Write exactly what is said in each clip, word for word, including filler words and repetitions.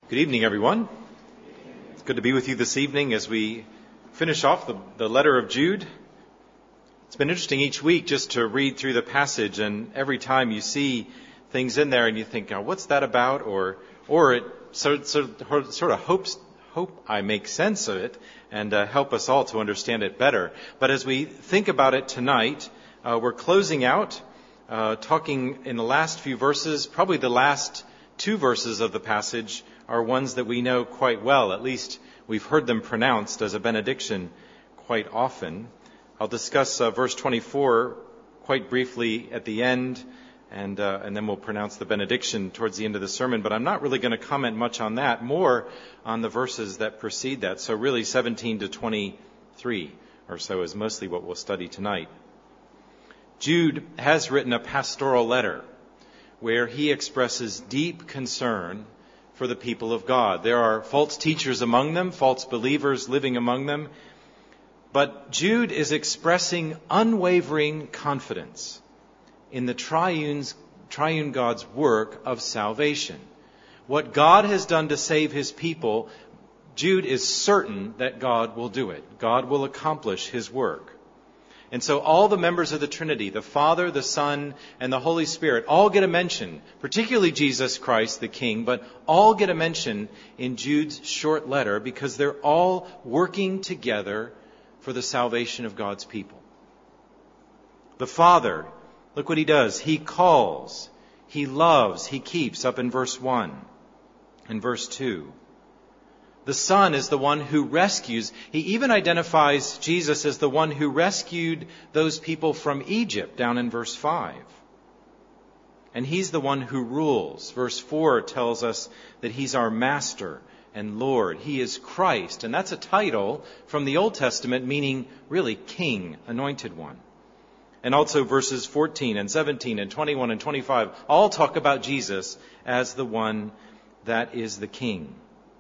Good evening, everyone. It's good to be with you this evening as we finish off the, the letter of Jude. It's been interesting each week just to read through the passage, and every time you see things in there and you think, oh, what's that about? Or or it sort, sort, sort of hopes, hope I make sense of it and uh, help us all to understand it better. But as we think about it tonight, uh, we're closing out, uh, talking in the last few verses, probably the last two verses of the passage are ones that we know quite well. At least we've heard them pronounced as a benediction quite often. I'll discuss uh, verse twenty-four quite briefly at the end, and uh, and then we'll pronounce the benediction towards the end of the sermon. But I'm not really going to comment much on that, more on the verses that precede that. So really seventeen to twenty-three or so is mostly what we'll study tonight. Jude has written a pastoral letter where he expresses deep concern for the people of God. There are false teachers among them, false believers living among them. But Jude is expressing unwavering confidence in the triune's, triune God's work of salvation. What God has done to save his people, Jude is certain that God will do it. God will accomplish his work. And so all the members of the Trinity, the Father, the Son, and the Holy Spirit, all get a mention, particularly Jesus Christ, the King, but all get a mention in Jude's short letter because they're all working together for the salvation of God's people. The Father, look what he does. He calls, he loves, he keeps, up in verse one and verse two. The Son is the one who rescues. He even identifies Jesus as the one who rescued those people from Egypt, down in verse five. And he's the one who rules. Verse four tells us that he's our Master and Lord. He is Christ, and that's a title from the Old Testament meaning really King, Anointed One. And also verses fourteen and seventeen and twenty-one and twenty-five all talk about Jesus as the one that is the King.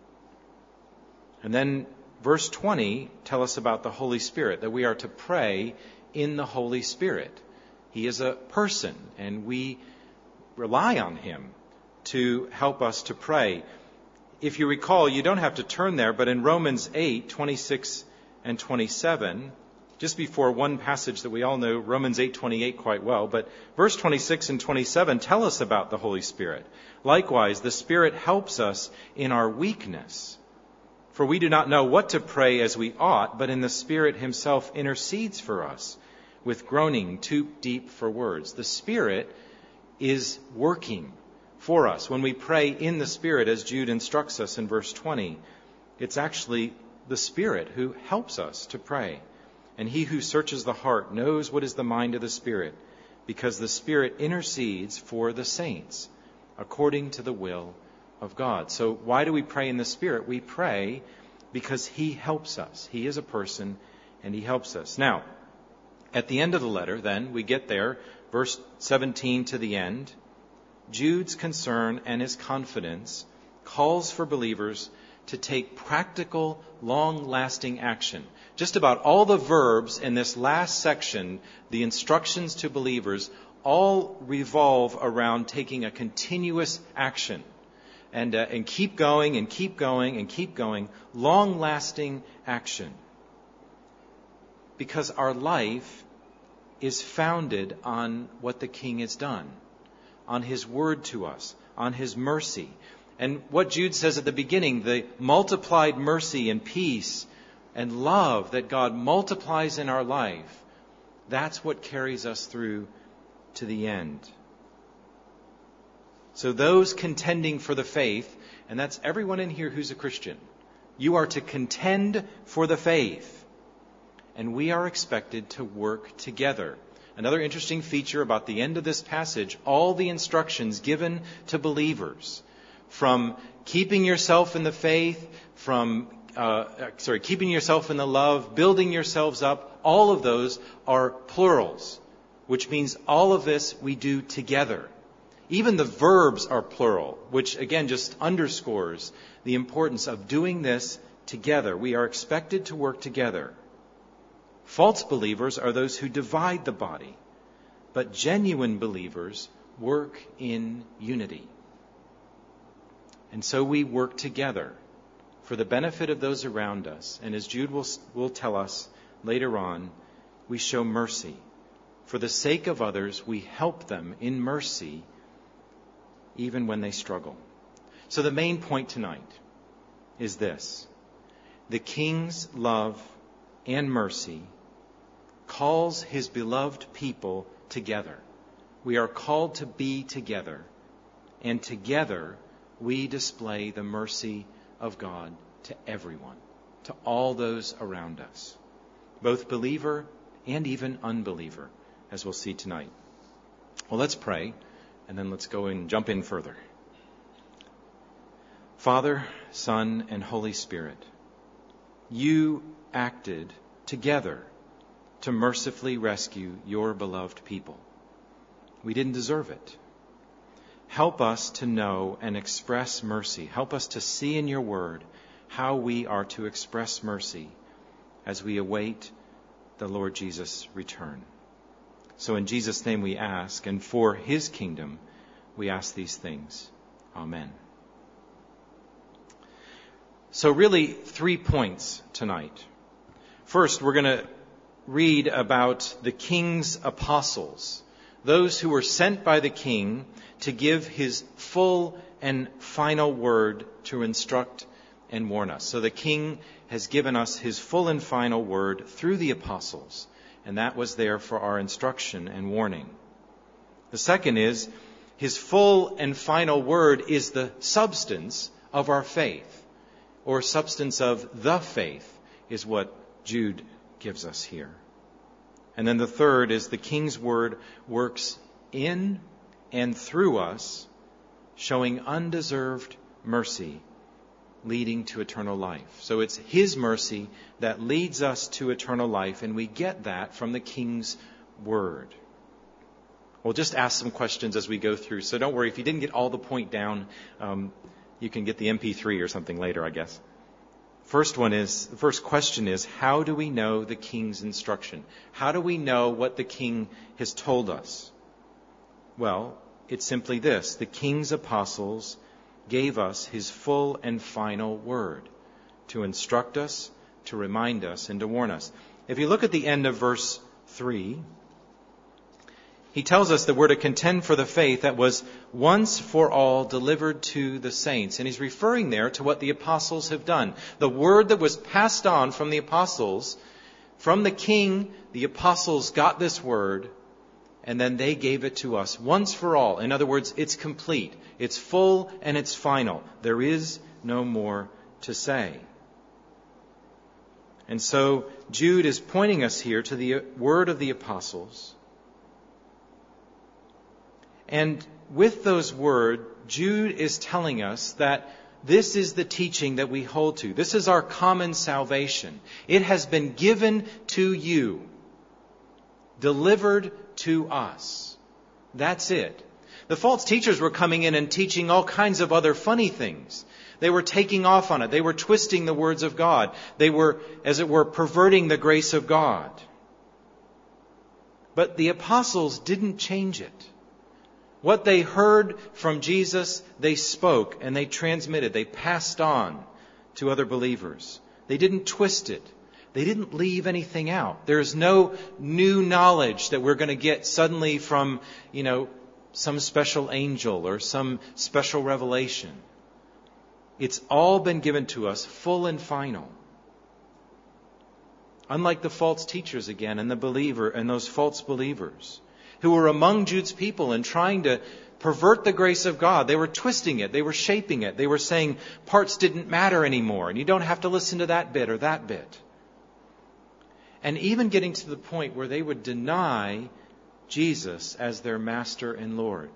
And then verse twenty tell us about the Holy Spirit, that we are to pray in the Holy Spirit. He is a person, and we rely on him to help us to pray. If you recall, you don't have to turn there, but in Romans eight, twenty-six and twenty-seven, just before one passage that we all know, Romans eight twenty-eight quite well, but verse twenty-six and twenty-seven tell us about the Holy Spirit. Likewise, the Spirit helps us in our weakness. For we do not know what to pray as we ought, but in the Spirit himself intercedes for us with groaning too deep for words. The Spirit is working for us. When we pray in the Spirit, as Jude instructs us in verse twenty, it's actually the Spirit who helps us to pray. And he who searches the heart knows what is the mind of the Spirit, because the Spirit intercedes for the saints according to the will of God. So why do we pray in the Spirit? We pray because he helps us. He is a person and he helps us. Now, at the end of the letter, then, we get there, verse seventeen to the end. Jude's concern and his confidence calls for believers to take practical, long-lasting action. Just about all the verbs in this last section, the instructions to believers, all revolve around taking a continuous action. And, uh, and keep going and keep going and keep going. Long-lasting action. Because our life is founded on what the King has done. On his word to us. On his mercy. And what Jude says at the beginning, the multiplied mercy and peace and love that God multiplies in our life, that's what carries us through to the end. So those contending for the faith, and that's everyone in here who's a Christian, you are to contend for the faith. And we are expected to work together. Another interesting feature about the end of this passage, all the instructions given to believers, from keeping yourself in the faith, from, uh, sorry, keeping yourself in the love, building yourselves up, all of those are plurals, which means all of this we do together. Even the verbs are plural, which again just underscores the importance of doing this together. We are expected to work together. False believers are those who divide the body, but genuine believers work in unity. And so we work together for the benefit of those around us. And as Jude will, will tell us later on, we show mercy. For the sake of others, we help them in mercy even when they struggle. So the main point tonight is this. The King's love and mercy calls his beloved people together. We are called to be together, and together we display the mercy of God to everyone, to all those around us, both believer and even unbeliever, as we'll see tonight. Well, let's pray, and then let's go and jump in further. Father, Son, and Holy Spirit, you acted together to mercifully rescue your beloved people. We didn't deserve it. Help us to know and express mercy. Help us to see in your word how we are to express mercy as we await the Lord Jesus' return. So in Jesus' name we ask, and for his kingdom we ask these things. Amen. So really three points tonight. First, we're going to read about the king's apostles, those who were sent by the king to give his full and final word to instruct and warn us. So the king has given us his full and final word through the apostles, and that was there for our instruction and warning. The second is his full and final word is the substance of our faith, or substance of the faith is what Jude gives us here. And then the third is the king's word works in and through us, showing undeserved mercy, leading to eternal life. So it's his mercy that leads us to eternal life, and we get that from the king's word. We'll just ask some questions as we go through, so don't worry. If you didn't get all the point down, um, you can get the M P three or something later, I guess. First one is, the first question is, how do we know the king's instruction? How do we know what the king has told us? Well, it's simply this. The king's apostles gave us his full and final word to instruct us, to remind us, and to warn us. If you look at the end of verse three, he tells us that we're to contend for the faith that was once for all delivered to the saints. And he's referring there to what the apostles have done. The word that was passed on from the apostles, from the king, the apostles got this word, and then they gave it to us once for all. In other words, it's complete. It's full and it's final. There is no more to say. And so Jude is pointing us here to the word of the apostles. And with those words, Jude is telling us that this is the teaching that we hold to. This is our common salvation. It has been given to you, delivered to us. That's it. The false teachers were coming in and teaching all kinds of other funny things. They were taking off on it. They were twisting the words of God. They were, as it were, perverting the grace of God. But the apostles didn't change it. What they heard from Jesus, they spoke and they transmitted. They passed on to other believers. They didn't twist it. They didn't leave anything out. There's no new knowledge that we're going to get suddenly from, you know, some special angel or some special revelation. It's all been given to us, full and final. Unlike the false teachers again and the believer and those false believers who were among Jude's people and trying to pervert the grace of God. They were twisting it. They were shaping it. They were saying parts didn't matter anymore, and you don't have to listen to that bit or that bit. And even getting to the point where they would deny Jesus as their master and Lord.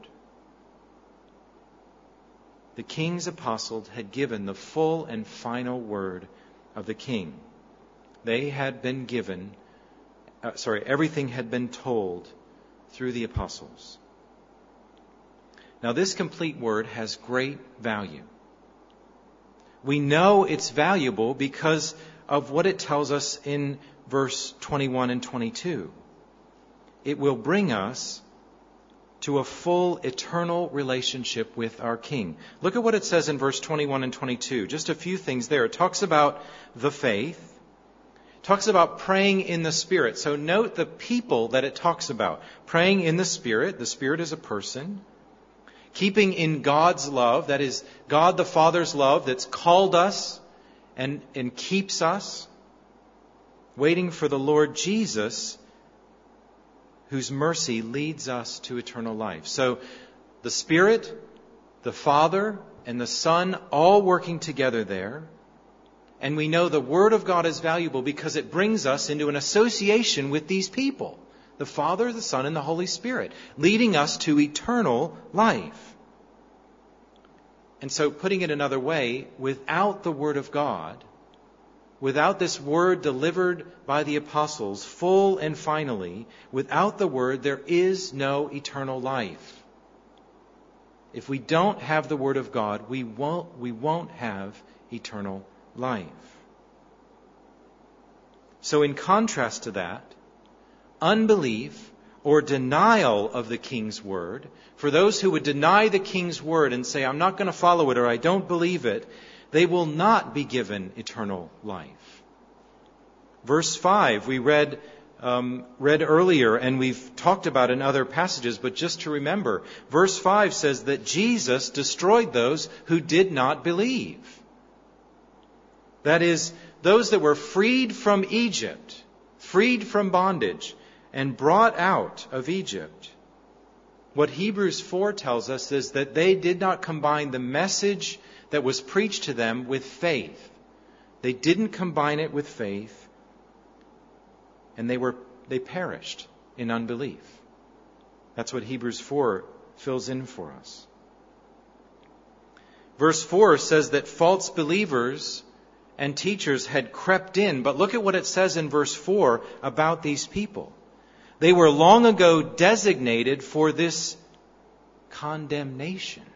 The king's apostles had given the full and final word of the king. They had been given, uh, sorry, everything had been told through the apostles. Now, this complete word has great value. We know it's valuable because of what it tells us in verse twenty-one and twenty-two. It will bring us to a full eternal relationship with our King. Look at what it says in verse twenty-one and twenty-two. Just a few things there. It talks about the faith. It talks about praying in the Spirit. So note the people that it talks about. Praying in the Spirit. The Spirit is a person. Keeping in God's love. That is God the Father's love that's called us and, and keeps us. Waiting for the Lord Jesus, whose mercy leads us to eternal life. So the Spirit, the Father, and the Son all working together there. And we know the Word of God is valuable because it brings us into an association with these people. The Father, the Son, and the Holy Spirit, leading us to eternal life. And so, putting it another way, without the Word of God, without this Word delivered by the apostles, full and finally, without the Word, there is no eternal life. If we don't have the Word of God, we won't, we won't have eternal life. So in contrast to that, unbelief or denial of the King's Word, for those who would deny the King's Word and say, I'm not going to follow it or I don't believe it, they will not be given eternal life. Verse five, we read um, read earlier, and we've talked about in other passages, but just to remember, verse five says that Jesus destroyed those who did not believe. That is, those that were freed from Egypt, freed from bondage, and brought out of Egypt. What Hebrews four tells us is that they did not combine the message that was preached to them with faith. They didn't combine it with faith, and they were they perished in unbelief. That's what Hebrews four fills in for us. Verse four says that false believers and teachers had crept in, but look at what it says in verse four about these people. They were long ago designated for this condemnation.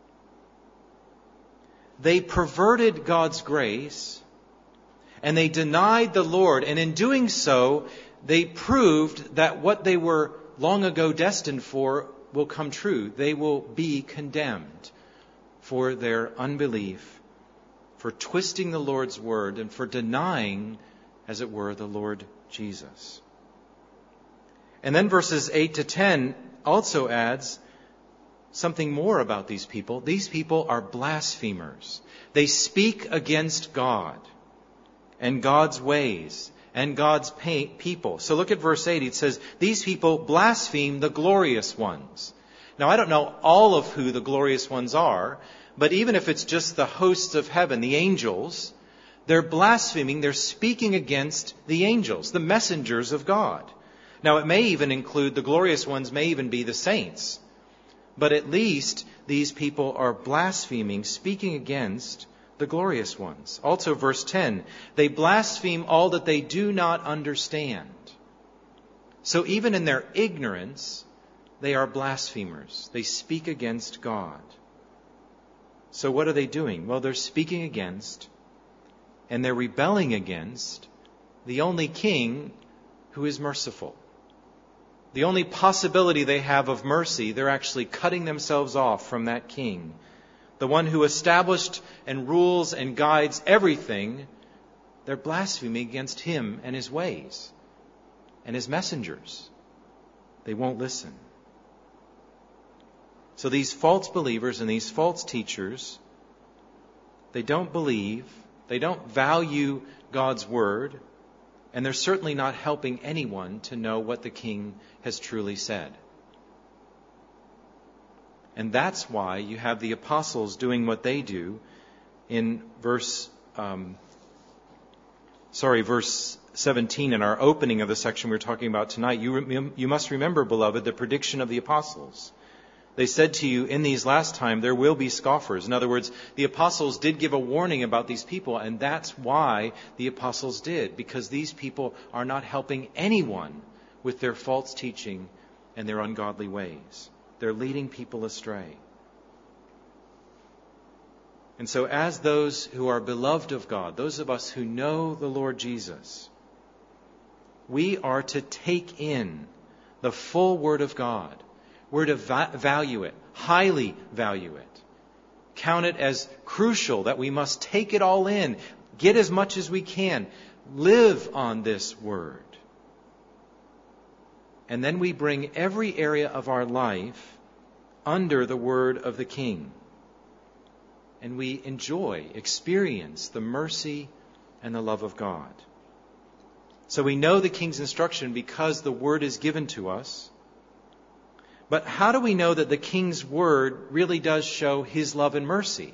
They perverted God's grace, and they denied the Lord. And in doing so, they proved that what they were long ago destined for will come true. They will be condemned for their unbelief, for twisting the Lord's word, and for denying, as it were, the Lord Jesus. And then verses eight to ten also adds something more about these people. These people are blasphemers. They speak against God and God's ways and God's people. So look at verse eight. It says, these people blaspheme the glorious ones. Now, I don't know all of who the glorious ones are, but even if it's just the hosts of heaven, the angels, they're blaspheming, they're speaking against the angels, the messengers of God. Now, it may even include, the glorious ones may even be the saints. But at least these people are blaspheming, speaking against the glorious ones. Also, verse ten, they blaspheme all that they do not understand. So even in their ignorance, they are blasphemers. They speak against God. So what are they doing? Well, they're speaking against and they're rebelling against the only king who is merciful. The only possibility they have of mercy, they're actually cutting themselves off from that king. The one who established and rules and guides everything, they're blaspheming against him and his ways and his messengers. They won't listen. So these false believers and these false teachers, they don't believe, they don't value God's word, and they're certainly not helping anyone to know what the king has truly said. And that's why you have the apostles doing what they do in verse, um, sorry, verse seventeen in our opening of the section we're talking about tonight. You, you must remember, beloved, the prediction of the apostles. They said to you, in these last times there will be scoffers. In other words, the apostles did give a warning about these people, and that's why the apostles did, because these people are not helping anyone with their false teaching and their ungodly ways. They're leading people astray. And so as those who are beloved of God, those of us who know the Lord Jesus, we are to take in the full Word of God, We're to va- value it, highly value it. Count it as crucial that we must take it all in, get as much as we can, live on this Word. And then we bring every area of our life under the Word of the King. And we enjoy, experience the mercy and the love of God. So we know the King's instruction because the Word is given to us. But how do we know that the King's Word really does show His love and mercy?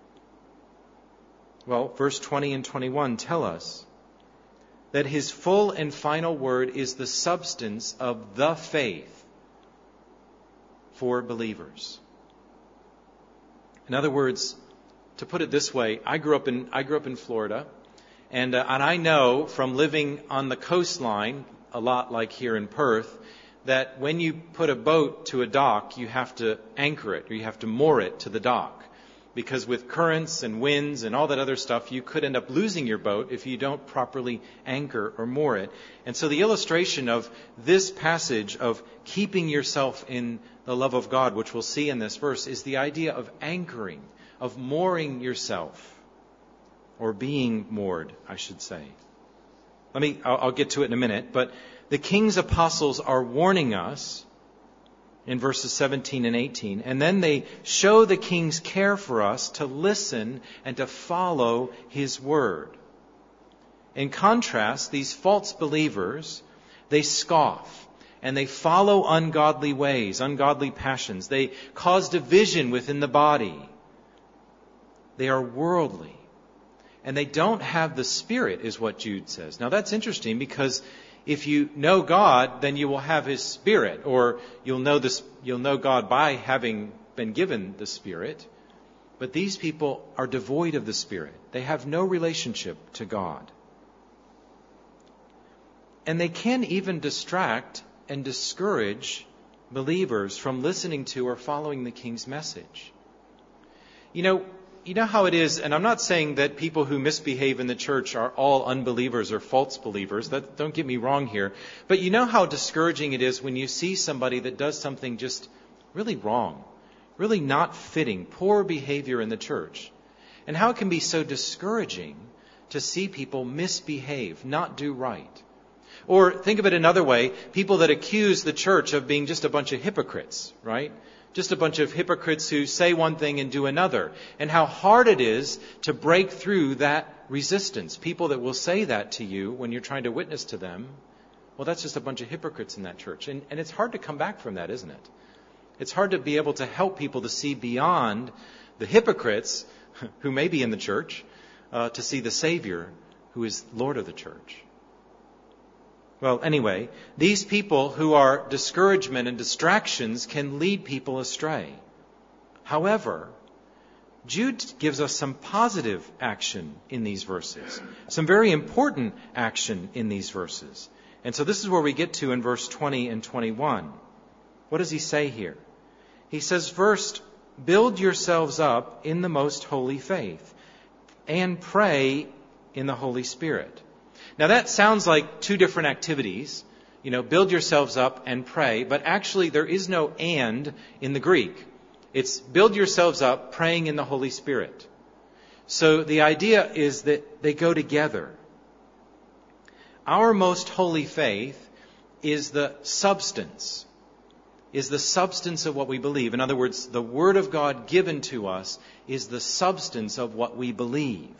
Well, verse twenty and twenty-one tell us that His full and final Word is the substance of the faith for believers. In other words, to put it this way, I grew up in I grew up in Florida, and uh, and I know from living on the coastline, a lot like here in Perth, that when you put a boat to a dock, you have to anchor it, or you have to moor it to the dock. Because with currents and winds and all that other stuff, you could end up losing your boat if you don't properly anchor or moor it. And so the illustration of this passage of keeping yourself in the love of God, which we'll see in this verse, is the idea of anchoring, of mooring yourself, or being moored, I should say. Let me, I'll, I'll get to it in a minute, but the King's apostles are warning us in verses seventeen and eighteen, and then they show the King's care for us to listen and to follow His Word. In contrast, these false believers, they scoff and they follow ungodly ways, ungodly passions. They cause division within the body. They are worldly. And they don't have the Spirit, is what Jude says. Now that's interesting because if you know God, then you will have His Spirit, or you'll know this, you'll know God by having been given the Spirit. But these people are devoid of the Spirit. They have no relationship to God. And they can even distract and discourage believers from listening to or following the King's message. You know, You know how it is, and I'm not saying that people who misbehave in the church are all unbelievers or false believers. That, don't get me wrong here. But you know how discouraging it is when you see somebody that does something just really wrong, really not fitting, poor behavior in the church. And how it can be so discouraging to see people misbehave, not do right. Or think of it another way, people that accuse the church of being just a bunch of hypocrites, right? Just a bunch of hypocrites who say one thing and do another. And how hard it is to break through that resistance. People that will say that to you when you're trying to witness to them. Well, that's just a bunch of hypocrites in that church. And, and it's hard to come back from that, isn't it? It's hard to be able to help people to see beyond the hypocrites who may be in the church, uh, to see the Savior who is Lord of the church. Well, anyway, these people who are discouragement and distractions can lead people astray. However, Jude gives us some positive action in these verses, some very important action in these verses. And so this is where we get to in verse twenty and twenty-one. What does he say here? He says, first, build yourselves up in the most holy faith and pray in the Holy Spirit. Now that sounds like two different activities, you know, build yourselves up and pray, but actually there is no and in the Greek. It's build yourselves up praying in the Holy Spirit. So the idea is that they go together. Our most holy faith is the substance, is the substance of what we believe. In other words, the Word of God given to us is the substance of what we believe.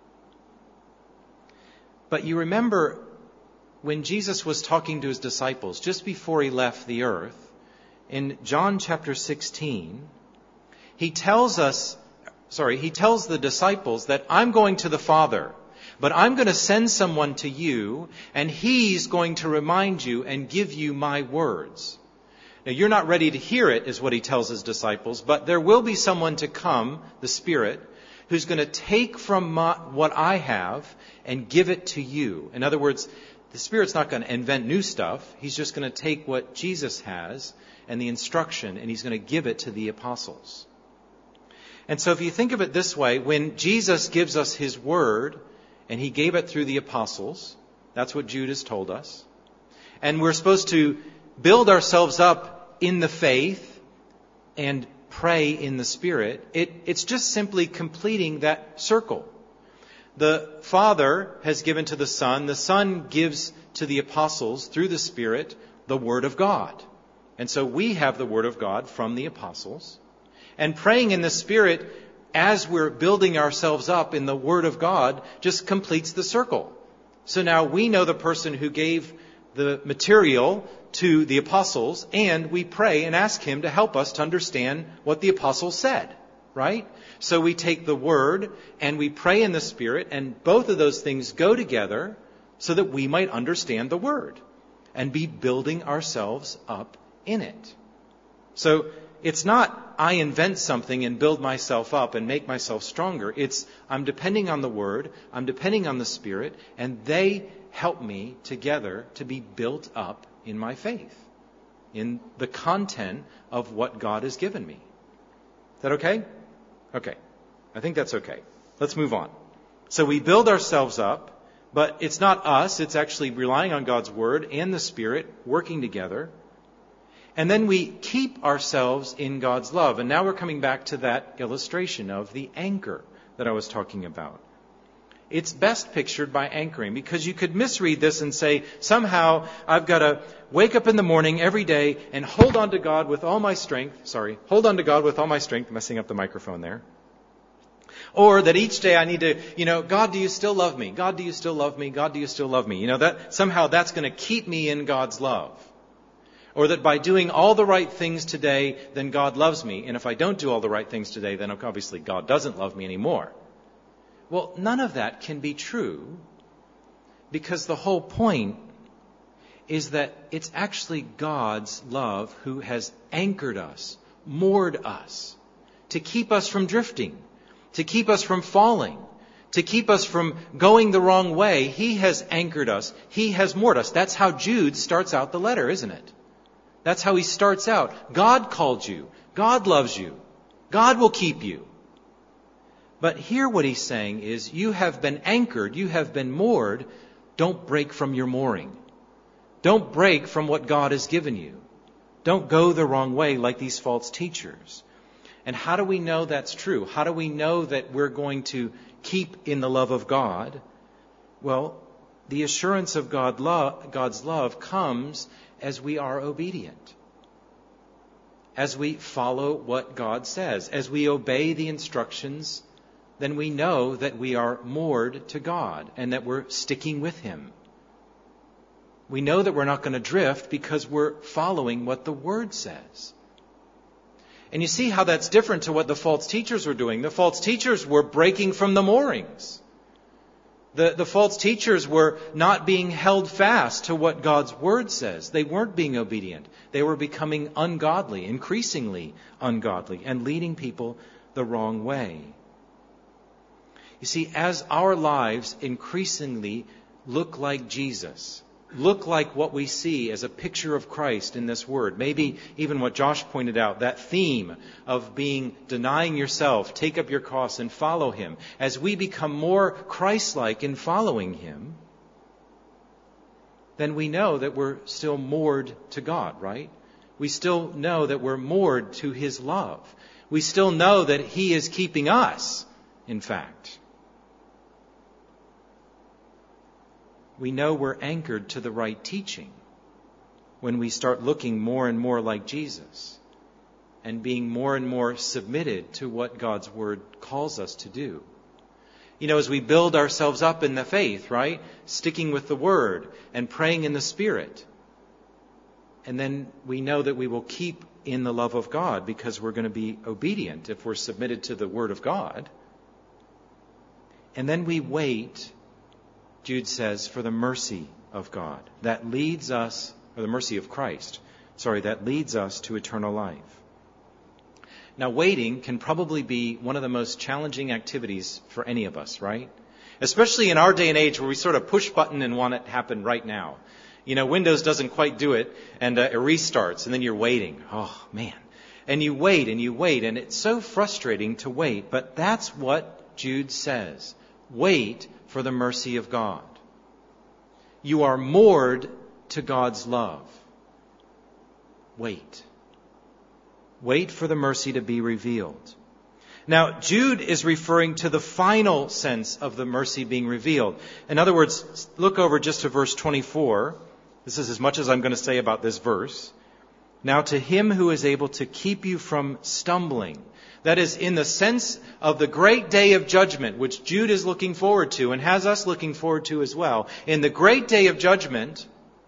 But you remember when Jesus was talking to His disciples just before He left the earth, in John chapter sixteen, He tells us, sorry, He tells the disciples that I'm going to the Father, but I'm going to send someone to you, and He's going to remind you and give you my words. Now, you're not ready to hear it, is what He tells His disciples, but there will be someone to come, the Spirit, who's going to take from my, what I have and give it to you. In other words, the Spirit's not going to invent new stuff. He's just going to take what Jesus has and the instruction, and He's going to give it to the apostles. And so if you think of it this way, when Jesus gives us His Word, and He gave it through the apostles, that's what Jude has told us, and we're supposed to build ourselves up in the faith and pray in the Spirit, it, it's just simply completing that circle. The Father has given to the Son. The Son gives to the apostles through the Spirit the Word of God. And so we have the Word of God from the apostles. And praying in the Spirit as we're building ourselves up in the Word of God just completes the circle. So now we know the person who gave the material to the apostles, and we pray and ask Him to help us to understand what the apostles said, right? So we take the Word and we pray in the Spirit, and both of those things go together so that we might understand the Word and be building ourselves up in it. So it's not I invent something and build myself up and make myself stronger. It's I'm depending on the Word, I'm depending on the Spirit, and they help me together to be built up in my faith, in the content of what God has given me. Is that okay? Okay. I think that's okay. Let's move on. So we build ourselves up, but it's not us. It's actually relying on God's Word and the Spirit working together. And then we keep ourselves in God's love. And now we're coming back to that illustration of the anchor that I was talking about. It's best pictured by anchoring, because you could misread this and say, somehow I've got to wake up in the morning every day and hold on to God with all my strength. Sorry, hold on to God with all my strength, messing up the microphone there. Or that each day I need to, you know, God, do you still love me? God, do you still love me? God, do you still love me? You know, that somehow that's going to keep me in God's love. Or that by doing all the right things today, then God loves me. And if I don't do all the right things today, then obviously God doesn't love me anymore. Well, none of that can be true, because the whole point is that it's actually God's love who has anchored us, moored us, to keep us from drifting, to keep us from falling, to keep us from going the wrong way. He has anchored us. He has moored us. That's how Jude starts out the letter, isn't it? That's how he starts out. God called you. God loves you. God will keep you. But here what he's saying is, you have been anchored, you have been moored. Don't break from your mooring. Don't break from what God has given you. Don't go the wrong way like these false teachers. And how do we know that's true? How do we know that we're going to keep in the love of God? Well, the assurance of God love, God's love comes as we are obedient. As we follow what God says. As we obey the instructions, then we know that we are moored to God and that we're sticking with Him. We know that we're not going to drift because we're following what the Word says. And you see how that's different to what the false teachers were doing. The false teachers were breaking from the moorings. The, the false teachers were not being held fast to what God's Word says. They weren't being obedient. They were becoming ungodly, increasingly ungodly, and leading people the wrong way. You see, as our lives increasingly look like Jesus, look like what we see as a picture of Christ in this Word, maybe even what Josh pointed out, that theme of being denying yourself, take up your cross and follow Him. As we become more Christ-like in following Him, then we know that we're still moored to God, right? We still know that we're moored to His love. We still know that He is keeping us, in fact. We know we're anchored to the right teaching when we start looking more and more like Jesus and being more and more submitted to what God's Word calls us to do. You know, as we build ourselves up in the faith, right? Sticking with the Word and praying in the Spirit. And then we know that we will keep in the love of God because we're going to be obedient if we're submitted to the Word of God. And then we wait, Jude says, for the mercy of God that leads us, or the mercy of Christ, sorry, that leads us to eternal life. Now, waiting can probably be one of the most challenging activities for any of us, right? Especially in our day and age where we sort of push button and want it to happen right now. You know, Windows doesn't quite do it, and uh, it restarts, and then you're waiting. Oh, man. And you wait, and you wait, and it's so frustrating to wait. But that's what Jude says. Wait for the mercy of God. You are moored to God's love. Wait. Wait for the mercy to be revealed. Now, Jude is referring to the final sense of the mercy being revealed. In other words, look over just to verse twenty-four. This is as much as I'm going to say about this verse. Now to him who is able to keep you from stumbling. That is, in the sense of the great day of judgment, which Jude is looking forward to and has us looking forward to as well. In the great day of judgment,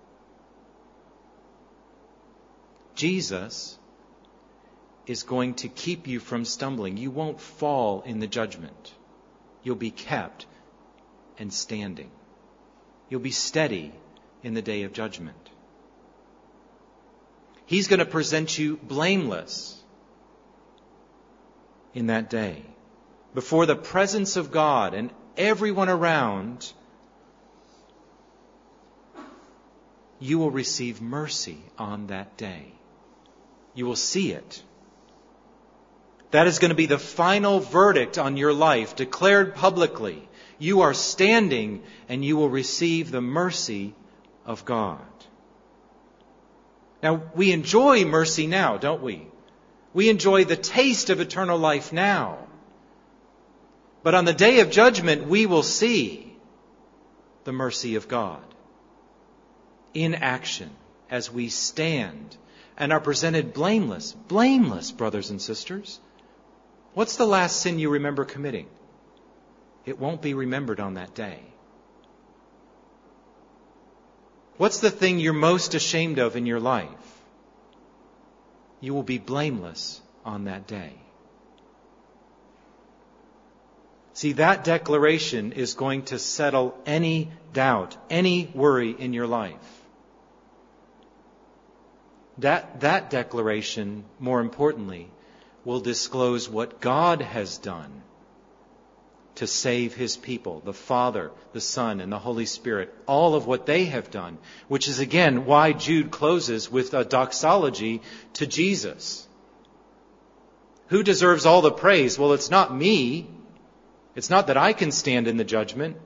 Jesus is going to keep you from stumbling. You won't fall in the judgment. You'll be kept and standing. You'll be steady in the day of judgment. He's going to present you blameless in that day, before the presence of God and everyone around. You will receive mercy on that day. You will see it. That is going to be the final verdict on your life, declared publicly. You are standing and you will receive the mercy of God. Now, we enjoy mercy now, don't we? We enjoy the taste of eternal life now. But on the day of judgment, we will see the mercy of God in action as we stand and are presented blameless. Blameless, brothers and sisters. What's the last sin you remember committing? It won't be remembered on that day. What's the thing you're most ashamed of in your life? You will be blameless on that day. See, that declaration is going to settle any doubt, any worry in your life. That, that declaration, more importantly, will disclose what God has done to save His people, the Father, the Son, and the Holy Spirit, all of what they have done, which is again why Jude closes with a doxology to Jesus. Who deserves all the praise? Well, it's not me. It's not that I can stand in the judgment.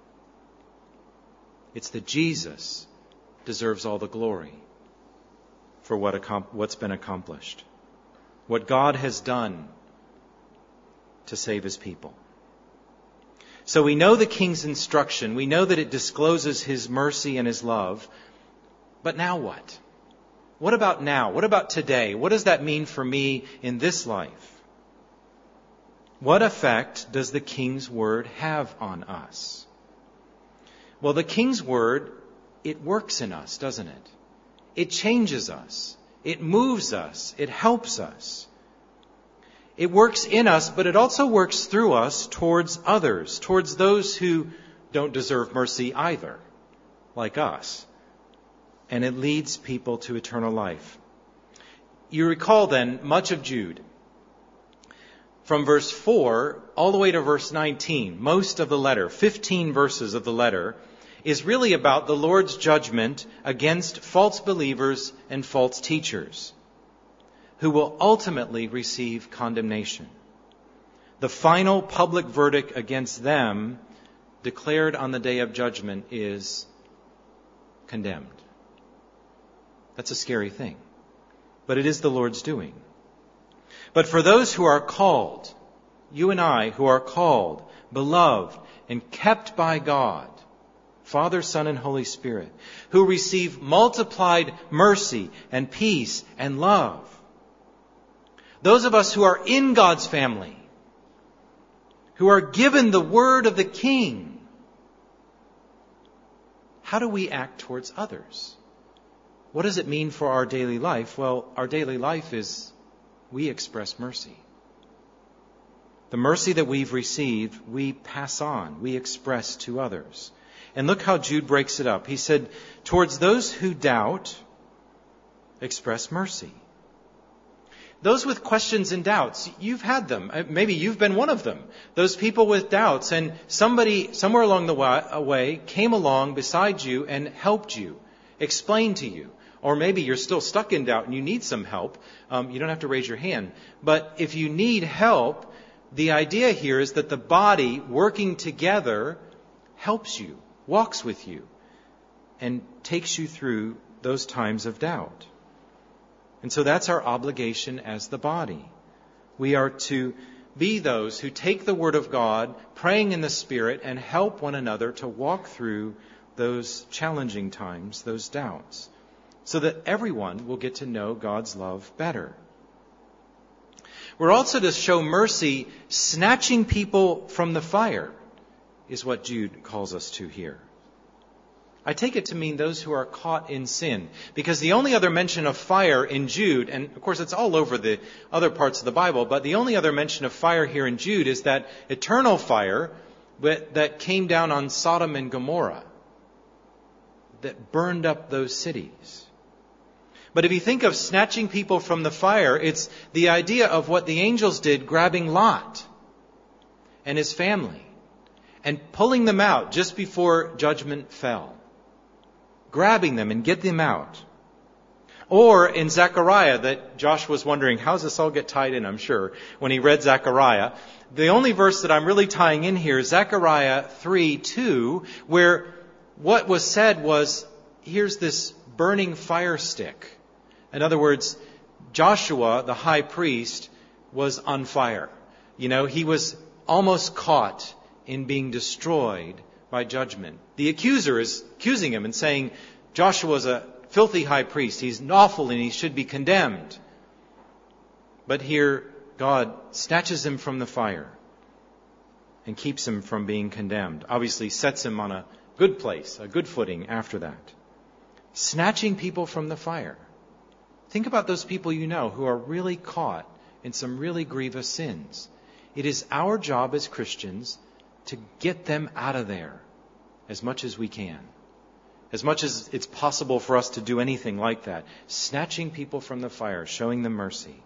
It's that Jesus deserves all the glory for what what's been accomplished, what God has done to save His people. So we know the king's instruction. We know that it discloses his mercy and his love. But now what? What about now? What about today? What does that mean for me in this life? What effect does the king's word have on us? Well, the king's word, it works in us, doesn't it? It changes us. It moves us. It helps us. It works in us, but it also works through us towards others, towards those who don't deserve mercy either, like us. And it leads people to eternal life. You recall then much of Jude. From verse four all the way to verse nineteen, most of the letter, fifteen verses of the letter, is really about the Lord's judgment against false believers and false teachers, who will ultimately receive condemnation. The final public verdict against them, declared on the day of judgment, is condemned. That's a scary thing. But it is the Lord's doing. But for those who are called, you and I who are called, beloved, and kept by God, Father, Son, and Holy Spirit, who receive multiplied mercy and peace and love, those of us who are in God's family, who are given the word of the King, how do we act towards others? What does it mean for our daily life? Well, our daily life is we express mercy. The mercy that we've received, we pass on, we express to others. And look how Jude breaks it up. He said, towards those who doubt, express mercy. Those with questions and doubts, you've had them. Maybe you've been one of them. Those people with doubts, and somebody somewhere along the way came along beside you and helped you, explained to you. Or maybe you're still stuck in doubt and you need some help. Um, you don't have to raise your hand. But if you need help, the idea here is that the body working together helps you, walks with you, and takes you through those times of doubt. And so that's our obligation as the body. We are to be those who take the Word of God, praying in the Spirit, and help one another to walk through those challenging times, those doubts, so that everyone will get to know God's love better. We're also to show mercy, snatching people from the fire, is what Jude calls us to here. I take it to mean those who are caught in sin, because the only other mention of fire in Jude, and of course it's all over the other parts of the Bible, but the only other mention of fire here in Jude is that eternal fire that came down on Sodom and Gomorrah, that burned up those cities. But if you think of snatching people from the fire, it's the idea of what the angels did, grabbing Lot and his family and pulling them out just before judgment fell. Grabbing them and get them out. Or in Zechariah, that Josh was wondering, how does this all get tied in, I'm sure, when he read Zechariah. The only verse that I'm really tying in here is Zechariah three two, where what was said was, here's this burning fire stick. In other words, Joshua, the high priest, was on fire. You know, he was almost caught in being destroyed by judgment. The accuser is accusing him and saying, Joshua's a filthy high priest. He's awful and he should be condemned. But here, God snatches him from the fire and keeps him from being condemned. Obviously sets him on a good place, a good footing after that. Snatching people from the fire. Think about those people you know who are really caught in some really grievous sins. It is our job as Christians to get them out of there as much as we can. As much as it's possible for us to do anything like that. Snatching people from the fire, showing them mercy.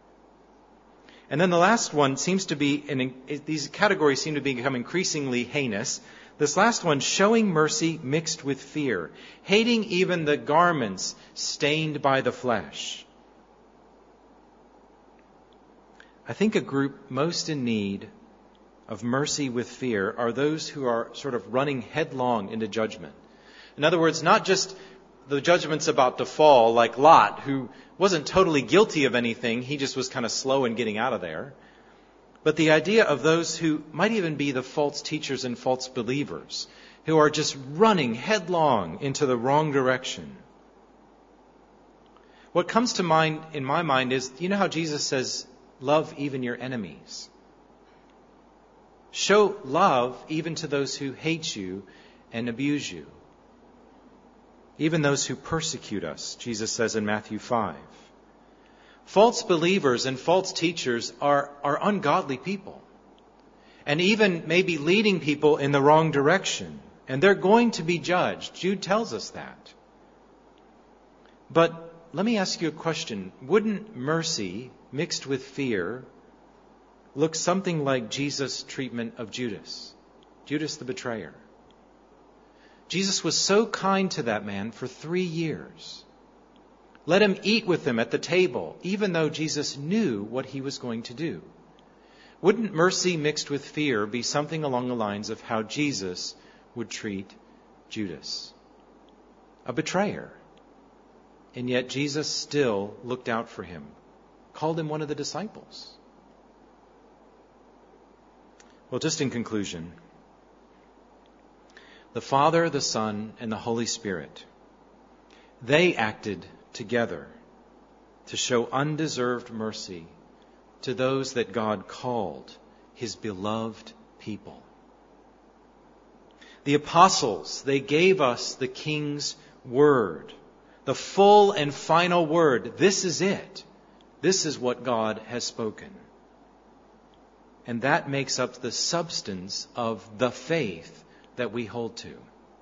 And then the last one seems to be, and these categories seem to become increasingly heinous. This last one, showing mercy mixed with fear. Hating even the garments stained by the flesh. I think a group most in need of mercy with fear are those who are sort of running headlong into judgment. In other words, not just the judgment's about to fall, like Lot, who wasn't totally guilty of anything, he just was kind of slow in getting out of there. But the idea of those who might even be the false teachers and false believers, who are just running headlong into the wrong direction. What comes to mind in my mind is, you know how Jesus says, love even your enemies. Show love even to those who hate you and abuse you. Even those who persecute us, Jesus says in Matthew five. False believers and false teachers are, are ungodly people. And even maybe leading people in the wrong direction. And they're going to be judged. Jude tells us that. But let me ask you a question. Wouldn't mercy mixed with fear look something like Jesus' treatment of Judas? Judas the betrayer. Jesus was so kind to that man for three years. Let him eat with him at the table, even though Jesus knew what he was going to do. Wouldn't mercy mixed with fear be something along the lines of how Jesus would treat Judas? A betrayer. And yet Jesus still looked out for him, called him one of the disciples. Well, just in conclusion, the Father, the Son, and the Holy Spirit, they acted together to show undeserved mercy to those that God called His beloved people. The apostles, they gave us the King's word, the full and final word. This is it. This is what God has spoken. And that makes up the substance of the faith that we hold to.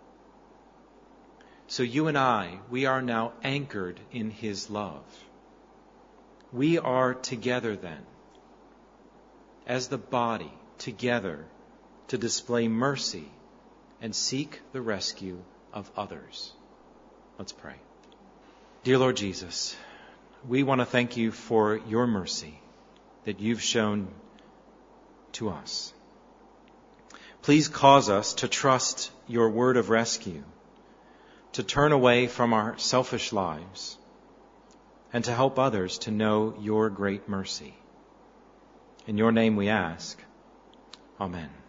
So you and I, we are now anchored in His love. We are together then, as the body, together to display mercy and seek the rescue of others. Let's pray. Dear Lord Jesus, we want to thank You for Your mercy that You've shown to us. Please cause us to trust Your word of rescue, to turn away from our selfish lives, and to help others to know your great mercy. In your name we ask. Amen.